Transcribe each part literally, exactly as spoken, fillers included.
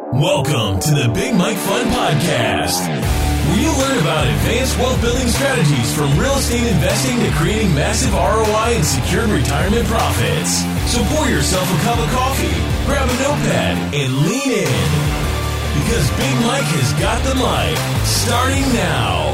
Welcome to the Big Mike Fund Podcast, where you learn about advanced wealth building strategies from real estate investing to creating massive R O I and secured retirement profits. So pour yourself a cup of coffee, grab a notepad, and lean in. Because Big Mike has got the mic, starting now.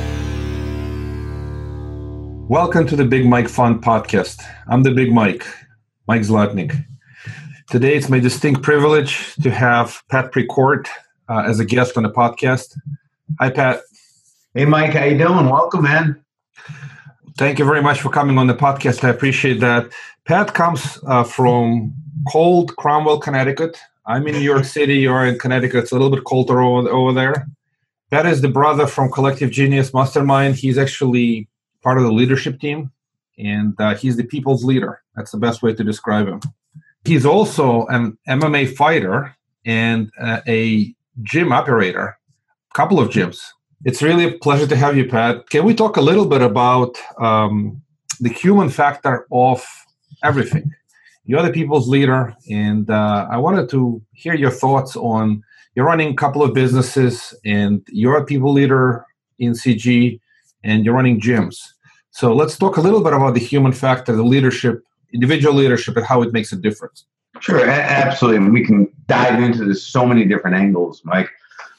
Welcome to the Big Mike Fund Podcast. I'm the Big Mike, Mike Zlotnik. Today, it's my distinct privilege to have Pat Precourt uh, as a guest on the podcast. Hi, Pat. Hey, Mike. How you doing? Welcome, man. Thank you very much for coming on the podcast. I appreciate that. Pat comes uh, from cold Cromwell, Connecticut. I'm in New York City. You're in Connecticut. It's a little bit colder over, over there. Pat is the brother from Collective Genius Mastermind. He's actually part of the leadership team, and uh, he's the people's leader. That's the best way to describe him. He's also an M M A fighter and uh, a gym operator, a couple of gyms. It's really a pleasure to have you, Pat. Can we talk a little bit about um, the human factor of everything? You're the people's leader, and uh, I wanted to hear your thoughts on, you're running a couple of businesses, and you're a people leader in C G, and you're running gyms. So let's talk a little bit about the human factor, the leadership, individual leadership, and how it makes a difference. Sure, a- absolutely. We can dive into this so many different angles, Mike.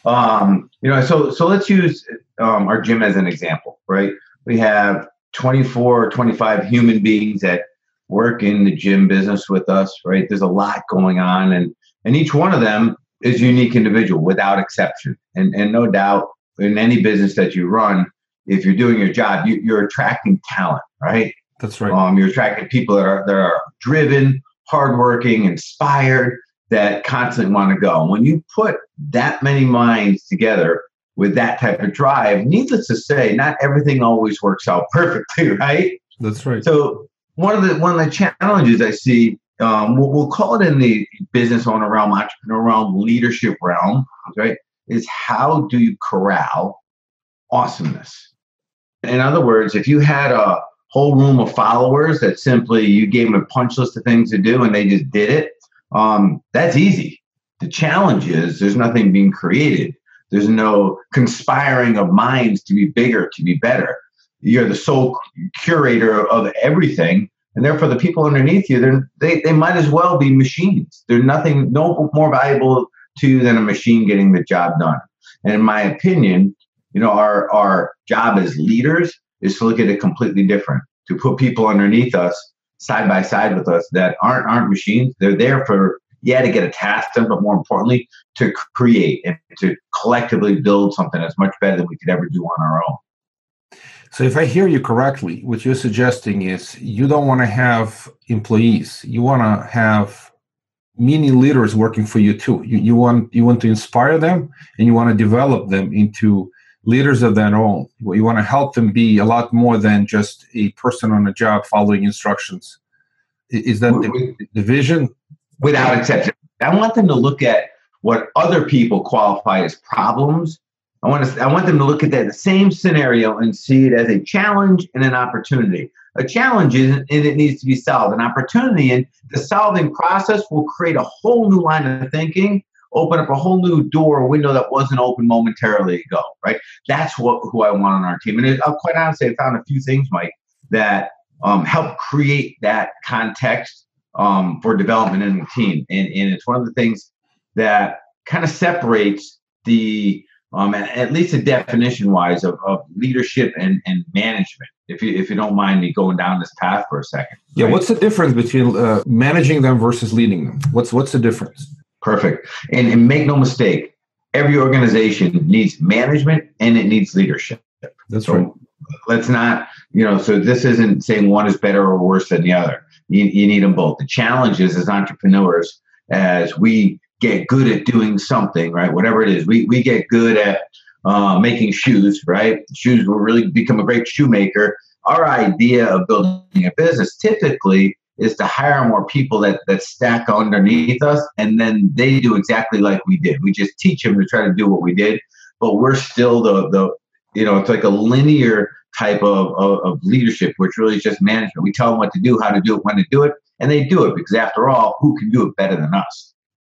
Um, you know, so so let's use um, our gym as an example, right? We have twenty-four, twenty-five human beings that work in the gym business with us, right? There's a lot going on, and and each one of them is a unique individual without exception. And and no doubt, in any business that you run, if you're doing your job, you, you're attracting talent, right? That's right. Um, you're attracting people that are that are driven, hardworking, inspired, that constantly want to go. And when you put that many minds together with that type of drive, needless to say, not everything always works out perfectly, right? That's right. So one of the one of the challenges I see, um, we'll, we'll call it in the business owner realm, entrepreneur realm, leadership realm, right? Is how do you corral awesomeness? In other words, if you had a whole room of followers that simply you gave them a punch list of things to do and they just did it, um, that's easy. The challenge is there's nothing being created. There's no conspiring of minds to be bigger, to be better. You're the sole curator of everything, and therefore the people underneath you, they're, they they might as well be machines. They're nothing, no more valuable to you than a machine getting the job done. And in my opinion, you know, our our job as leaders is to look at it completely different, to put people underneath us, side by side with us, that aren't aren't machines. They're there for, yeah, to get a task done, but more importantly, to create and to collectively build something that's much better than we could ever do on our own. So if I hear you correctly, what you're suggesting is you don't want to have employees. You want to have mini leaders working for you too. You, you want you want to inspire them, and you want to develop them into leaders of their own. You want to help them be a lot more than just a person on a job following instructions. Is that the, the vision? Without exception. I want them to look at what other people qualify as problems. I want to, I want them to look at that the same scenario and see it as a challenge and an opportunity. A challenge is, and it needs to be solved. An opportunity, and the solving process will create a whole new line of thinking, open up a whole new door or window that wasn't open momentarily ago, right? That's what who I want on our team. And it, uh, quite honestly, I found a few things, Mike, that um, help create that context um, for development in the team. And, and it's one of the things that kind of separates the, um, at least a definition-wise, of, of leadership and, and management, if you, if you don't mind me going down this path for a second. Yeah, right? what's the difference between uh, managing them versus leading them? What's What's the difference? Perfect. And, and make no mistake, every organization needs management and it needs leadership. That's so right. Let's not, you know, so this isn't saying one is better or worse than the other. You, you need them both. The challenge is, as entrepreneurs, as we get good at doing something, right, whatever it is, we, we get good at uh, making shoes, right? Shoes will really become a great shoemaker. Our idea of building a business typically is to hire more people that, that stack underneath us, and then they do exactly like we did. We just teach them to try to do what we did, but we're still the, the you know, it's like a linear type of, of, of leadership, which really is just management. We tell them what to do, how to do it, when to do it, and they do it, because after all, who can do it better than us?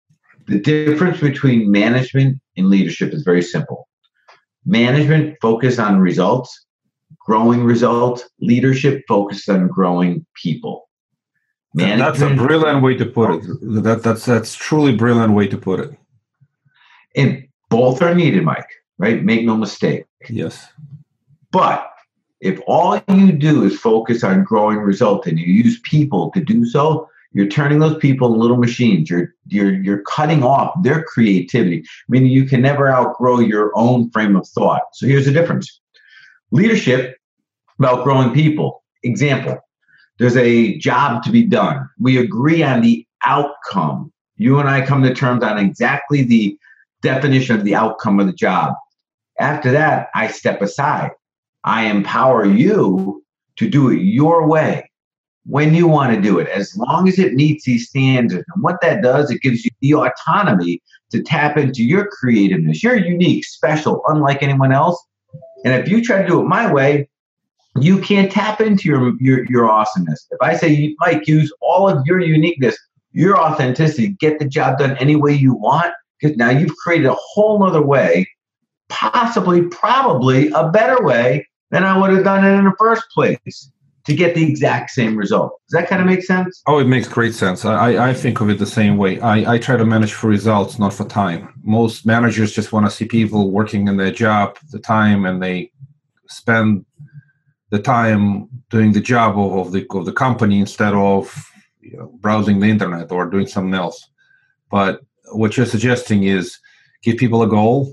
The difference between management and leadership is very simple. Management focus on results, growing results. Leadership focus on growing people. Management, that's a brilliant way to put it. That, that's that's truly brilliant way to put it. And both are needed, Mike, right? Make no mistake. Yes. But if all you do is focus on growing results and you use people to do so, you're turning those people into little machines. You're you're you're cutting off their creativity, meaning you can never outgrow your own frame of thought. So here's the difference. Leadership about growing people. Example, there's a job to be done. We agree on the outcome. You and I come to terms on exactly the definition of the outcome of the job. After that, I step aside. I empower you to do it your way, when you want to do it, as long as it meets these standards. And what that does, it gives you the autonomy to tap into your creativeness. You're unique, special, unlike anyone else. And if you try to do it my way, you can't tap into your, your, your awesomeness. If I say, Mike, use all of your uniqueness, your authenticity, get the job done any way you want, because now you've created a whole other way, possibly, probably a better way than I would have done it in the first place to get the exact same result. Does that kind of make sense? Oh, it makes great sense. I, I think of it the same way. I, I try to manage for results, not for time. Most managers just want to see people working in their job, the time, and they spend the time doing the job of, of the of the company instead of, you know, browsing the internet or doing something else. But what you're suggesting is give people a goal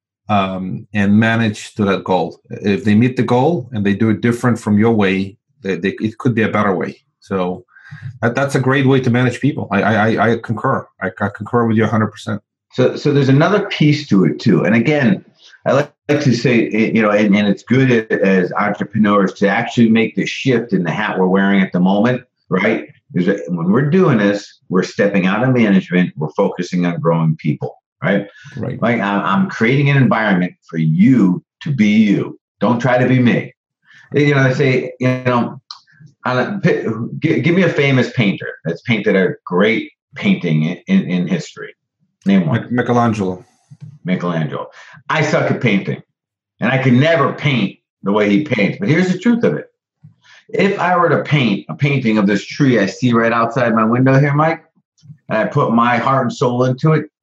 um, and manage to that goal. If they meet the goal and they do it different from your way, they, they, it could be a better way. So that, that's a great way to manage people. I I, I concur. I, I concur with you one hundred percent. So so there's another piece to it too. And again, I like to say, you know, and, and it's good as entrepreneurs to actually make the shift in the hat we're wearing at the moment, right? Because when we're doing this, we're stepping out of management. We're focusing on growing people, right? Right. Like I'm creating an environment for you to be you. Don't try to be me. You know, I say, you know, on a, give, give me a famous painter that's painted a great painting in, in, in history. Name one. Michelangelo. Michelangelo. I suck at painting, and I could never paint the way he paints. But here's the truth of it. If I were to paint a painting of this tree I see right outside my window here, Mike, and I put my heart and soul into it,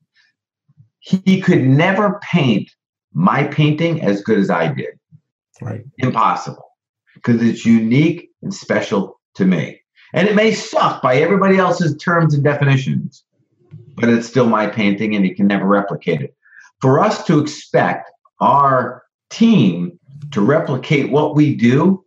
he could never paint my painting as good as I did. Right. Impossible. Because it's unique and special to me. And it may suck by everybody else's terms and definitions, but it's still my painting and he can never replicate it. For us to expect our team to replicate what we do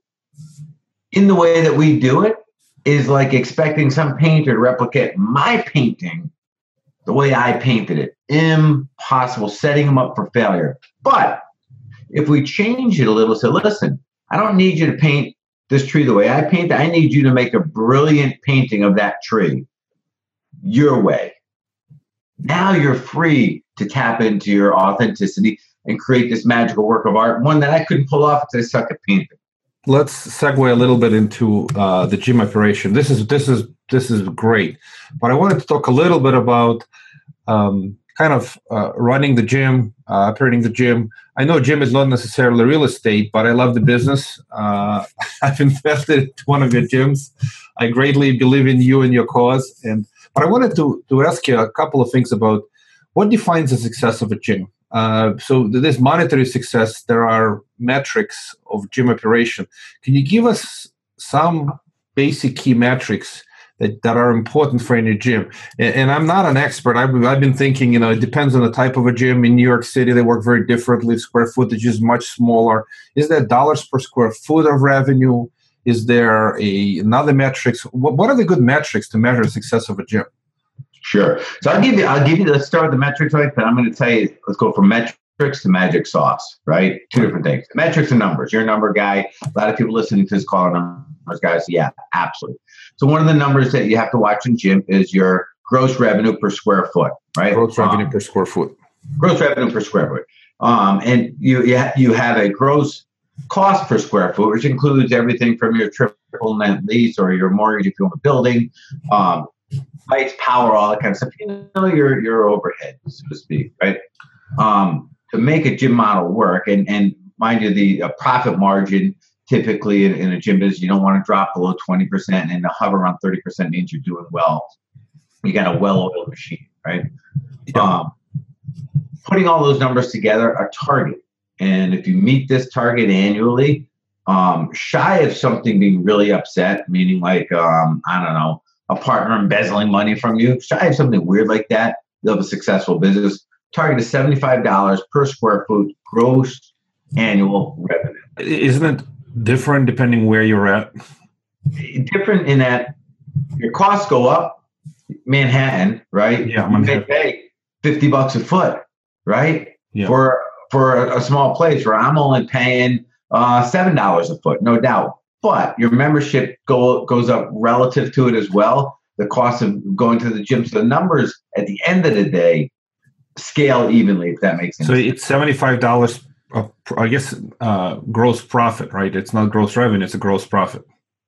in the way that we do it is like expecting some painter to replicate my painting the way I painted it. Impossible, setting them up for failure. But if we change it a little, say, listen, I don't need you to paint this tree the way I paint it. I need you to make a brilliant painting of that tree your way. Now you're free to tap into your authenticity and create this magical work of art, one that I couldn't pull off because I suck at painting. Let's segue a little bit into uh, the gym operation. This is this is this is great, but I wanted to talk a little bit about um, kind of uh, running the gym, uh, operating the gym. I know gym is not necessarily real estate, but I love the business. Uh, I've invested in one of your gyms. I greatly believe in you and your cause. And but I wanted to to ask you a couple of things about what defines the success of a gym. Uh, so this monetary success, there are metrics of gym operation. Can you give us some basic key metrics that, that are important for any gym? And, and I'm not an expert. I've, I've been thinking, you know, it depends on the type of a gym. In New York City, they work very differently. Square footage is much smaller. Is there dollars per square foot of revenue? Is there a, another metrics? What, what are the good metrics to measure the success of a gym? Sure. So I'll give you, I'll give you, let's start with the metrics, right? But I'm going to tell you, let's go from metrics to magic sauce, right? Two different things. Metrics and numbers. You're a number guy. A lot of people listening to this call are numbers guys. Yeah, absolutely. So one of the numbers that you have to watch in gym is your gross revenue per square foot, right? Gross revenue um, per square foot. Gross revenue per square foot. Um, and you, you, ha- you have a gross cost per square foot, which includes everything from your triple net lease or your mortgage if you own a building, um, lights, power, all that kind of stuff. You know your your overhead, so to speak, right? Um, to make a gym model work, and and mind you, the uh, profit margin typically in, in a gym business, you don't want to drop below twenty percent, and to hover around thirty percent means you're doing well. You got a well-oiled machine, right? Yeah. Um, putting all those numbers together, a target. And if you meet this target annually, um, shy of something being really upset, meaning like, um, I don't know, a partner embezzling money from you, shy of something weird like that, you'll have a successful business. Target is seventy-five dollars per square foot gross annual revenue. Isn't it different depending where you're at? Different in that your costs go up. Manhattan, right? Yeah, you may pay fifty bucks a foot, right? Yeah. For for a, a small place where I'm only paying uh, seven dollars a foot, no doubt. But your membership go, goes up relative to it as well. The cost of going to the gym. So the numbers at the end of the day scale evenly, if that makes sense. So it's seventy-five dollars, uh, I guess, uh, gross profit, right? It's not gross revenue; it's a gross profit.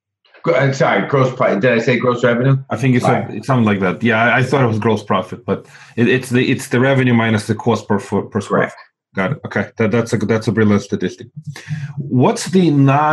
I'm sorry, gross profit. Did I say gross revenue? I think it's a, it's something like that. Yeah, I, I thought it was gross profit, but it, it's the it's the revenue minus the cost per foot per square. Correct. Got it. Okay, that, that's a that's a brilliant statistic. What's the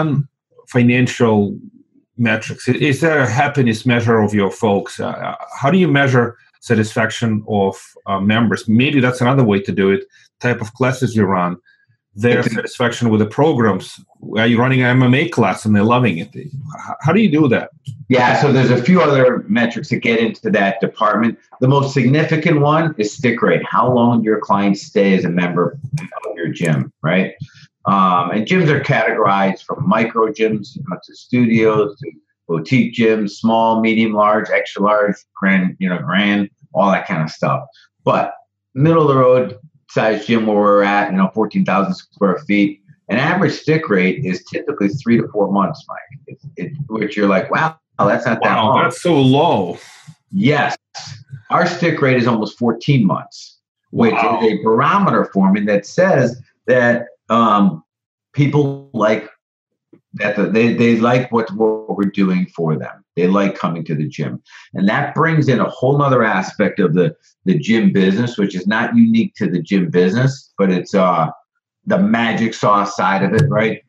non-financial metrics? Is there a happiness measure of your folks? Uh, how do you measure satisfaction of uh, members? Maybe that's another way to do it. Type of classes you run, their satisfaction with the programs. Are you running an M M A class and they're loving it? How do you do that? Yeah, so there's a few other metrics that get into that department. The most significant one is stick rate. How long your clients stay as a member of your gym, right? Um, and gyms are categorized from micro gyms you know, to studios to boutique gyms, small, medium, large, extra large, grand, you know, grand, all that kind of stuff. But middle of the road size gym where we're at, you know, fourteen thousand square feet. An average stick rate is typically three to four months, Mike. It, it, which you're like, wow, that's not that wow, long. That's so low. Yes, our stick rate is almost fourteen months, which wow. is a barometer for me that says that um, people like that. The, they they like what, what we're doing for them. They like coming to the gym, and that brings in a whole other aspect of the the gym business, which is not unique to the gym business, but it's uh. the magic sauce side of it, right?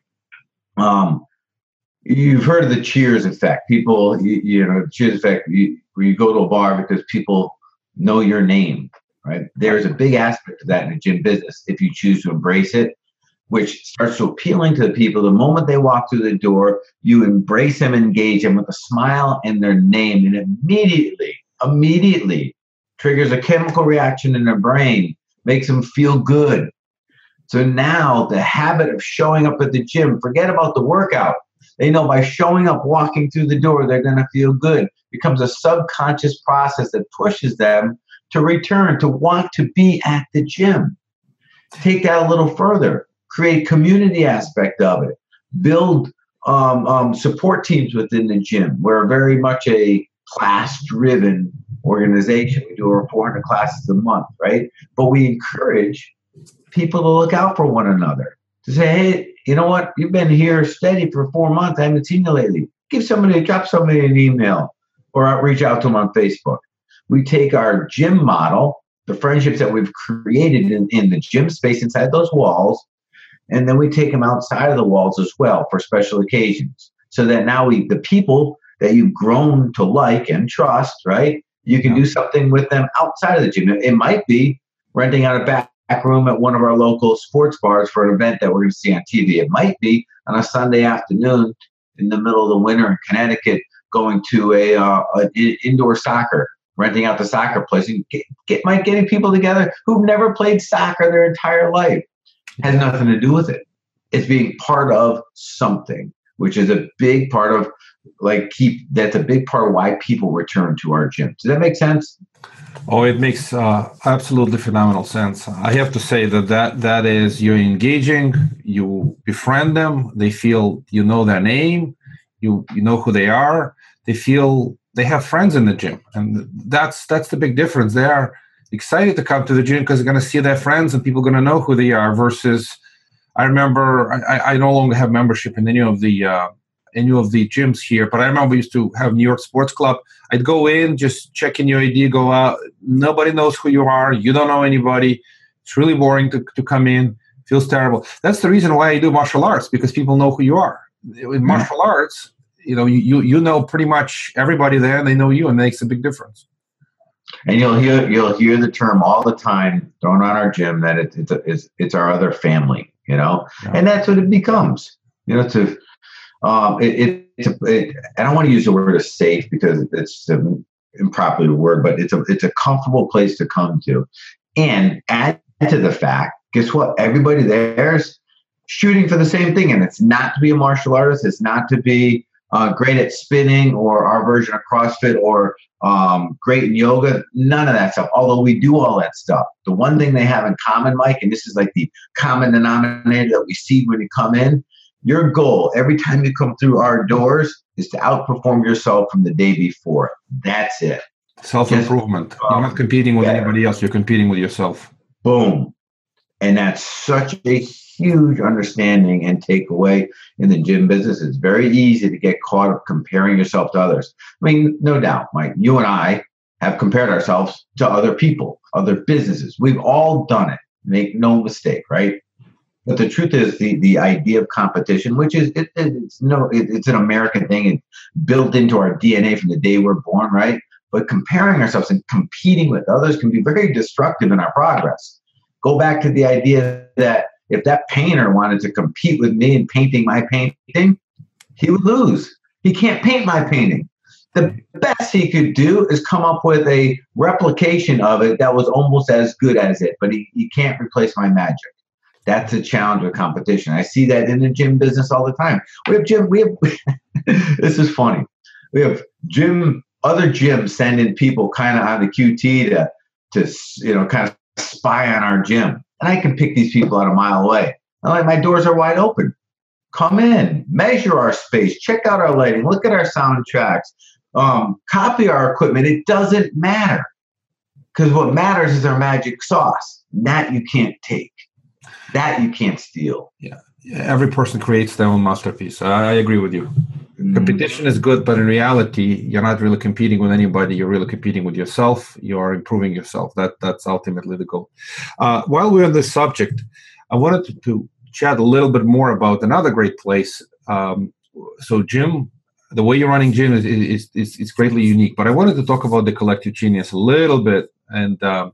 Um, you've heard of the Cheers effect. People, you, you know, Cheers effect, you, where you go to a bar because people know your name, right? There's a big aspect of that in the gym business if you choose to embrace it, which starts to appealing to the people. The moment they walk through the door, you embrace them, engage them with a smile and their name, and immediately, immediately triggers a chemical reaction in their brain, makes them feel good. So now the habit of showing up at the gym, forget about the workout. They know by showing up, walking through the door, they're going to feel good. It becomes a subconscious process that pushes them to return, to want to be at the gym. Take that a little further. Create community aspect of it. Build um, um, support teams within the gym. We're very much a class-driven organization. We do over four hundred classes a month, right? But we encourage people to look out for one another, to say, hey, you know what? You've been here steady for four months. I haven't seen you lately. Give somebody, drop somebody an email or reach out to them on Facebook. We take our gym model, the friendships that we've created in, in the gym space inside those walls, and then we take them outside of the walls as well for special occasions. So that now we, the people that you've grown to like and trust, right? You can do something with them outside of the gym. It might be renting out a back back room at one of our local sports bars for an event that we're going to see on T V. It might be on a Sunday afternoon in the middle of the winter in Connecticut, going to a, uh, an indoor soccer, renting out the soccer place, and get, get might getting people together who've never played soccer their entire life. It has nothing to do with it. It's being part of something, which is a big part of like keep. That's a big part of why people return to our gym. Does that make sense? Oh, it makes uh, absolutely phenomenal sense. I have to say that, that that is, you're engaging, you befriend them, they feel you know their name, you you know who they are, they feel they have friends in the gym. And that's that's the big difference. They are excited to come to the gym because they're going to see their friends and people are going to know who they are versus, I remember, I, I no longer have membership in any of the uh, any of the gyms here, but I remember we used to have New York Sports Club. I'd go in, just check in your I D, go out. Nobody knows who you are. You don't know anybody. It's really boring to, to come in. Feels terrible. That's the reason why I do martial arts, because people know who you are. In mm-hmm. martial arts, you know, you you know pretty much everybody there, and they know you, and it makes a big difference. And you'll hear you'll hear the term all the time thrown around our gym that it, it's a, it's it's our other family, you know, yeah. and that's what it becomes. You know, to um, it, it, it's a, it, I don't want to use the word of safe because it's an improper word, but it's a it's a comfortable place to come to, and add to the fact, guess what? Everybody there's shooting for the same thing, and it's not to be a martial artist. It's not to be uh, great at spinning or our version of CrossFit or um, great in yoga. None of that stuff. Although we do all that stuff, the one thing they have in common, Mike, and this is like the common denominator that we see when you come in. Your goal every time you come through our doors is to outperform yourself from the day before. That's it. Self-improvement. Just, You're not competing with better. anybody else. You're competing with yourself. Boom. And that's such a huge understanding and takeaway in the gym business. It's very easy to get caught up comparing yourself to others. I mean, no doubt, Mike, you and I have compared ourselves to other people, other businesses. We've all done it. Make no mistake, right? But the truth is, the, the idea of competition, which is it, it's no, it, it's an American thing, it's built into our D N A from the day we're born, right? But comparing ourselves and competing with others can be very destructive in our progress. Go back to the idea that if that painter wanted to compete with me in painting my painting, he would lose. He can't paint my painting. The best he could do is come up with a replication of it that was almost as good as it, but he, he can't replace my magic. That's a challenge with competition. I see that in the gym business all the time. We have gym, we have, this is funny. We have gym, other gyms send in people kind of on the Q T to, to, you know, kind of spy on our gym. And I can pick these people out a mile away. I'm like, my doors are wide open. Come in, measure our space, check out our lighting, look at our sound tracks, um, copy our equipment. It doesn't matter. Because what matters is our magic sauce. That you can't take. That you can't steal. Yeah. yeah. Every person creates their own masterpiece. I, I agree with you. Mm-hmm. Competition is good, but in reality, you're not really competing with anybody. You're really competing with yourself. You're improving yourself. That That's ultimately the goal. Uh, while we're on this subject, I wanted to, to chat a little bit more about another great place. Um, so, Jim, the way you're running Jim is, is, is, is greatly unique. But I wanted to talk about the Collective Genius a little bit. And um,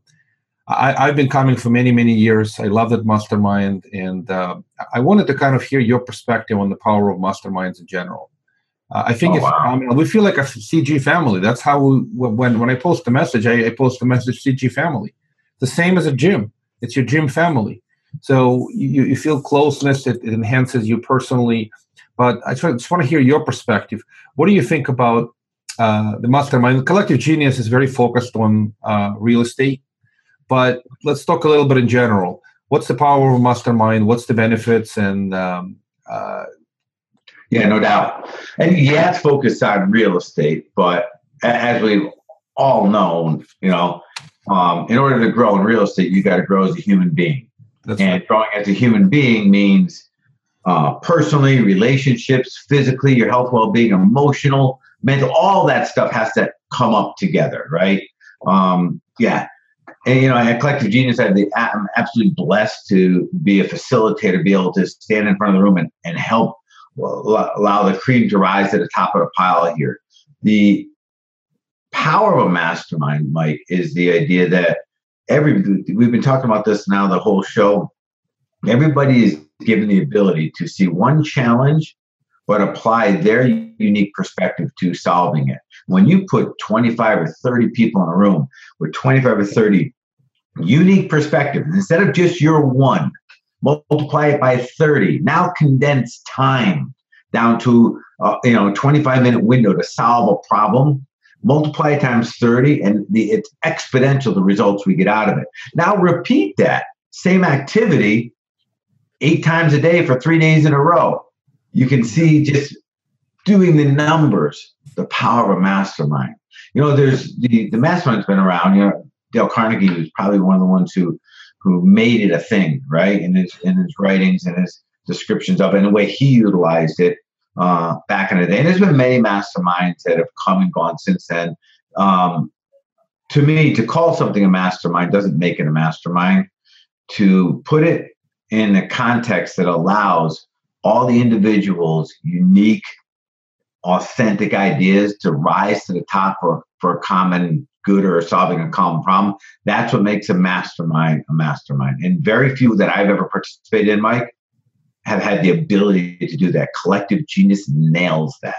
I, I've been coming for many, many years. I love that mastermind. And uh, I wanted to kind of hear your perspective on the power of masterminds in general. Uh, I think oh, it's, wow. I mean, we feel like a C G family. That's how we, when, when I post a message, I, I post a message C G family. The same as a gym. It's your gym family. So you, you feel closeness. It, it enhances you personally. But I just, just want to hear your perspective. What do you think about uh, the mastermind? Collective Genius is very focused on uh, real estate. But let's talk a little bit in general. What's the power of a mastermind? What's the benefits? And um, uh, yeah, no doubt. And yeah, it's focused on real estate. But as we've all known, you know, um, in order to grow in real estate, you got to grow as a human being. That's and right. Growing as a human being means uh, personally, relationships, physically, your health, well-being, emotional, mental, all that stuff has to come up together, right? Um, yeah. And, you know, at Collective Genius, I the, I'm absolutely blessed to be a facilitator, be able to stand in front of the room and, and help well, allow the cream to rise to the top of the pile here. The power of a mastermind, Mike, is the idea that every, we've been talking about this now the whole show. Everybody is given the ability to see one challenge, but apply their unique perspective to solving it. When you put twenty-five or thirty people in a room with twenty-five or thirty unique perspectives, instead of just your one, multiply it by thirty, now condense time down to uh, you know, twenty-five minute window to solve a problem, multiply it times thirty, and the, it's exponential, the results we get out of it. Now repeat that same activity eight times a day for three days in a row. You can see just doing the numbers, the power of a mastermind. You know, there's the, the mastermind's been around. You know, Dale Carnegie was probably one of the ones who who made it a thing, right? In his in his writings and his descriptions of it and the way he utilized it. uh, back in the day. And there's been many masterminds that have come and gone since then. Um, to me, to call something a mastermind doesn't make it a mastermind. To put it in a context that allows all the individuals' unique, authentic ideas to rise to the top for, for a common good or solving a common problem, that's what makes a mastermind a mastermind. And very few that I've ever participated in, Mike, have had the ability to do that. Collective genius nails that.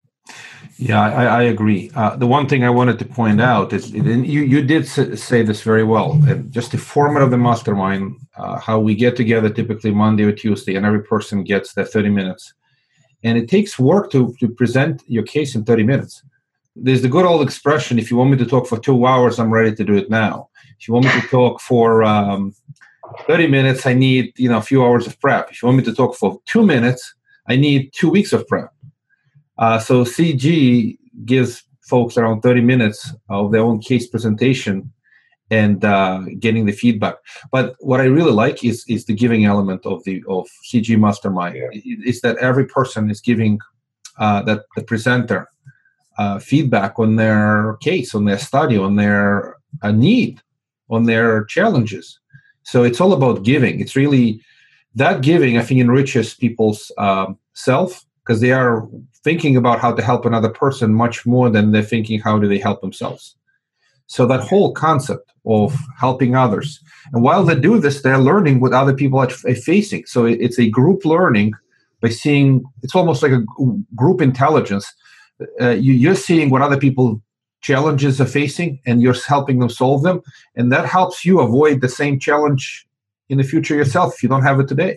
Yeah, I, I agree. Uh, the one thing I wanted to point out is, and you, you did say this very well, and just the format of the mastermind, uh, how we get together typically Monday or Tuesday, and every person gets their thirty minutes. And it takes work to, to present your case in thirty minutes. There's the good old expression, if you want me to talk for two hours, I'm ready to do it now. If you want me to talk for um, thirty minutes, I need you know a few hours of prep. If you want me to talk for two minutes, I need two weeks of prep. Uh, so C G gives folks around thirty minutes of their own case presentation and uh, getting the feedback. But what I really like is is the giving element of the of C G Mastermind. Yeah. Is that every person is giving uh, that the presenter uh, feedback on their case, on their study, on their uh, need, on their challenges. So it's all about giving. It's really that giving, I think, enriches people's um, self, because they are thinking about how to help another person much more than they're thinking how do they help themselves. So that whole concept of helping others. And while they do this, they're learning what other people are facing. So it's a group learning by seeing, it's almost like a group intelligence. Uh, you, you're seeing what other people challenges are facing and you're helping them solve them. And that helps you avoid the same challenge in the future yourself if you don't have it today.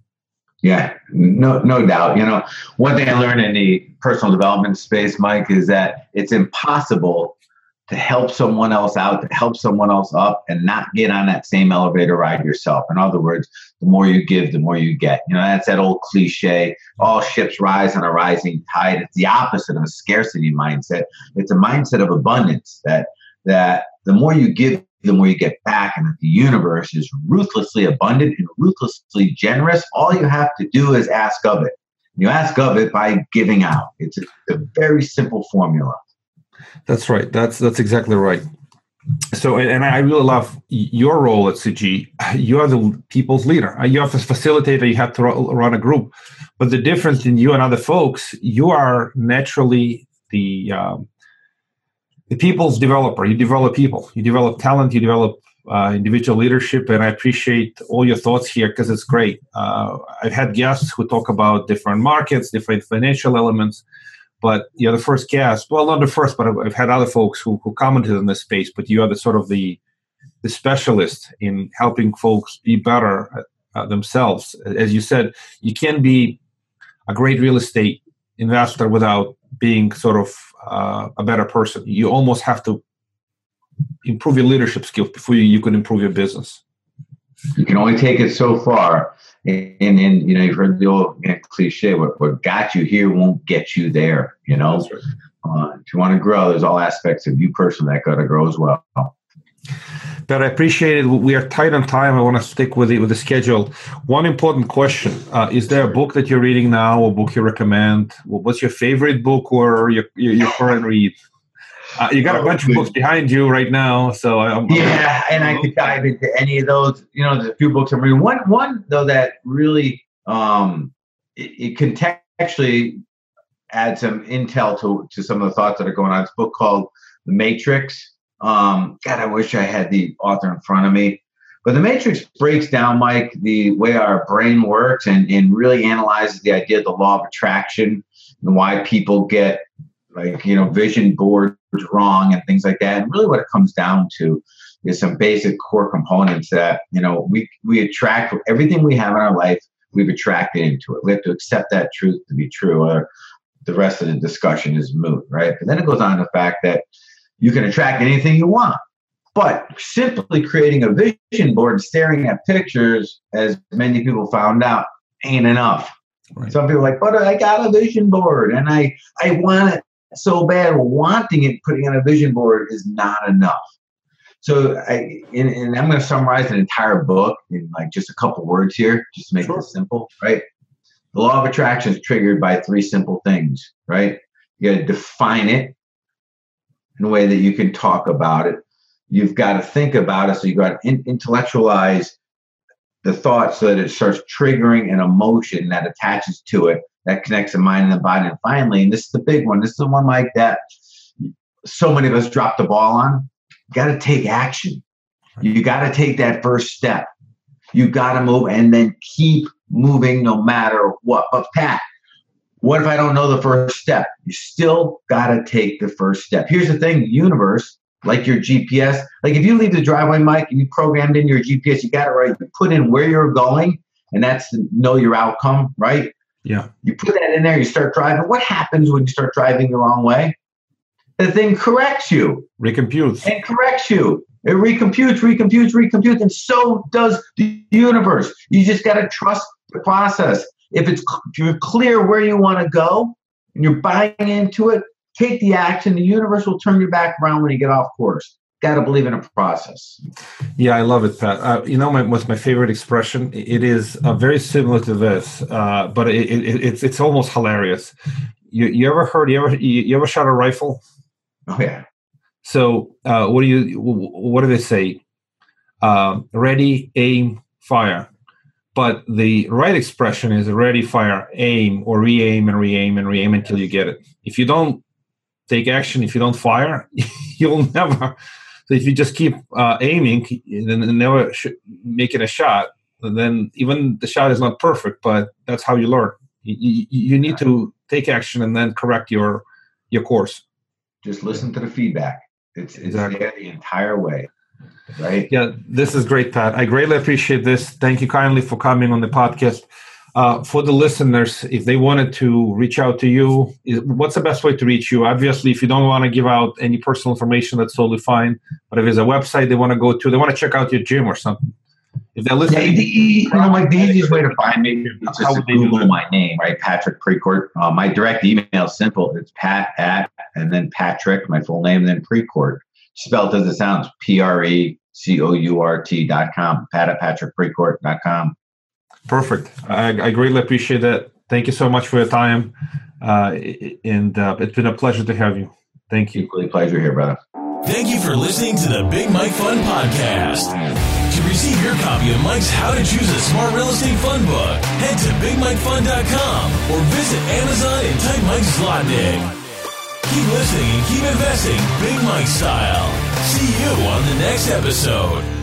Yeah, no, no doubt. You know, one thing I learned in the personal development space, Mike, is that it's impossible to help someone else out, to help someone else up, and not get on that same elevator ride yourself. In other words, the more you give, the more you get. You know, that's that old cliche, all ships rise on a rising tide. It's the opposite of a scarcity mindset. It's a mindset of abundance, that that the more you give, the more you get back, and that the universe is ruthlessly abundant and ruthlessly generous. All you have to do is ask of it. You ask of it by giving out. It's a, a very simple formula. That's right. That's that's exactly right. So, and I really love your role at C G. You are the people's leader. You have to facilitate, you have to run a group. But the difference in you and other folks, you are naturally the um, the people's developer. You develop people. You develop talent. You develop uh, individual leadership. And I appreciate all your thoughts here because it's great. Uh, I've had guests who talk about different markets, different financial elements. But you're the first guest. Well, not the first, but I've, I've had other folks who, who commented in this space. But you are the sort of the the specialist in helping folks be better uh, themselves. As you said, you can be a great real estate investor without being sort of uh, a better person. You almost have to improve your leadership skills before you, you can improve your business. You can only take it so far. And, and you know, you've heard the old you know, cliche, what, what got you here won't get you there, you know. That's right. Uh, if you want to grow, there's all aspects of you personally that got to grow as well. But I appreciate it. We are tight on time. I want to stick with it with the schedule. One important question. Uh, is there a book that you're reading now, or book you recommend? What's your favorite book or your, your, your current read? Uh, you got a bunch of books behind you right now, so I'm, yeah, I'm, and I could dive into any of those. You know, there's a few books I'm reading. One, one though that really um, it, it contextually adds some intel to to some of the thoughts that are going on. It's a book called The Matrix. Um, God, I wish I had the author in front of me. But The Matrix breaks down, Mike, the way our brain works and, and really analyzes the idea of the law of attraction and why people get like, you know, vision boards wrong and things like that. And really what it comes down to is some basic core components that, you know, we, we attract everything we have in our life, we've attracted into it. We have to accept that truth to be true, or the rest of the discussion is moot, right? But then it goes on to the fact that you can attract anything you want. But simply creating a vision board and staring at pictures, as many people found out, ain't enough. Right. Some people are like, but I got a vision board and I, I want it so bad. Wanting it, putting on a vision board is not enough. So I, and, and I'm going to summarize an entire book in like just a couple words here, just to make sure. it simple, right? The law of attraction is triggered by three simple things, right? You got to define it in a way that you can talk about it. You've got to think about it. So you've got to in- intellectualize the thought so that it starts triggering an emotion that attaches to it, that connects the mind and the body. And finally, and this is the big one, this is the one like that so many of us drop the ball on. You got to take action. You got to take that first step. You got to move and then keep moving no matter what. But Pat, what if I don't know the first step? You still got to take the first step. Here's the thing, the universe, like your G P S, like if you leave the driveway, Mike, and you programmed in your G P S, you got it right. You put in where you're going, and that's to know your outcome, right? Yeah. You put that in there, you start driving. What happens when you start driving the wrong way? The thing corrects you. Recomputes. And corrects you. It recomputes, recomputes, recomputes, and so does the universe. You just got to trust the process. If it's if you're clear where you want to go and you're buying into it, take the action. The universe will turn you back around when you get off course. Got to believe in a process. Yeah, I love it, Pat. Uh, you know my, what's my favorite expression? It is uh, very similar to this, uh, but it, it, it's it's almost hilarious. You you ever heard? You ever you, you ever shot a rifle? Oh yeah. So uh, what do you? What do they say? Uh, ready, aim, fire. But the right expression is ready, fire, aim, or re-aim and re-aim and re-aim until you get it. If you don't take action, if you don't fire, you'll never. So if you just keep uh, aiming and never sh- making a shot, then even the shot is not perfect, but that's how you learn. You, you, you need to take action and then correct your your course. Just listen to the feedback. It's, it's Exactly. there the entire way, right? Yeah, this is great, Pat. I greatly appreciate this. Thank you kindly for coming on the podcast. Uh, for the listeners, if they wanted to reach out to you, what's the best way to reach you? Obviously, if you don't want to give out any personal information, that's totally fine. But if there's a website they want to go to, they want to check out your gym or something. If they're listening, Yeah, the, you know, like the easiest way to find me is How just to would they do Google that? my name, right? Patrick Precourt. Uh, my direct email is simple. It's Pat at and then Patrick, my full name, and then Precourt. Spelled as it sounds, P R E C O U R T dot com. Pat at Patrick Precourt dot com. Perfect. I, I greatly appreciate that. Thank you so much for your time. Uh, and uh, it's been a pleasure to have you. Thank you. Equally pleasure here, brother. Thank you for listening to the Big Mike Fund Podcast. To receive your copy of Mike's How to Choose a Smart Real Estate Fund book, head to big mike fund dot com or visit Amazon and type Mike Zlotnick. Keep listening and keep investing Big Mike style. See you on the next episode.